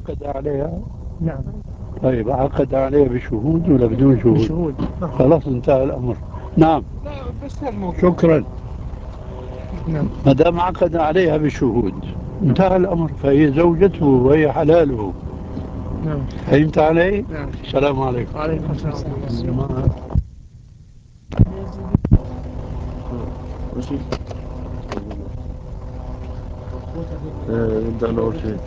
عقد عليها؟ نعم. طيب عقد عليها بشهود ولا بدون شهود؟ بشهود. خلاص انتهى الأمر. نعم. شكرا. نعم. ما دام عقد عليها بشهود انتهى الأمر، فهي زوجته وهي حلاله. نعم. فهمت علي؟ نعم. السلام عليكم. وعليكم السلام ورحمة الله. ماشي. نبدأ من أول شيء.